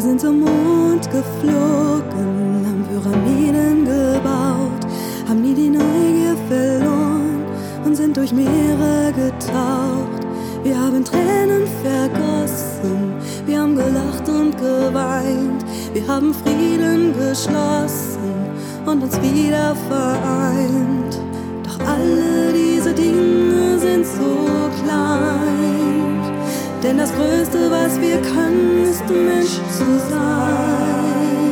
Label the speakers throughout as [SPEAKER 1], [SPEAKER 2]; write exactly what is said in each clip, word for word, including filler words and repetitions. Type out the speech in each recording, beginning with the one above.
[SPEAKER 1] sind zum Mond geflogen, haben Pyramiden gebaut, haben nie die Neugier verloren und sind durch Meere getaucht. Wir haben Tränen vergossen, wir haben gelacht und geweint, wir haben Frieden geschlossen und uns wieder vereint. Doch alle diese Dinge sind so klein, denn das Größte, was wir können, ist Mensch zu sein.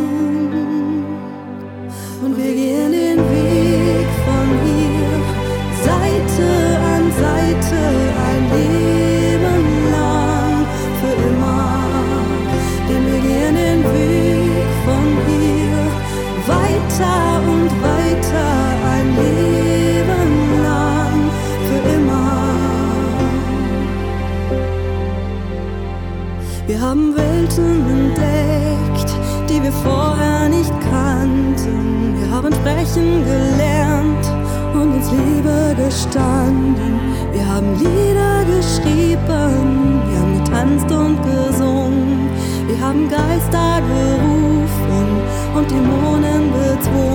[SPEAKER 1] Und wir gehen den Weg von hier, Seite an Seite, ein Leben lang, für immer. Denn wir gehen den Weg von hier, weiter und weiter, ein Leben lang, für immer. Wir haben Welten entdeckt, die wir vorher nicht kannten. Wir haben sprechen gelernt und uns Liebe gestanden. Wir haben Lieder geschrieben, wir haben getanzt und gesungen. Wir haben Geister gerufen und Dämonen bezwungen.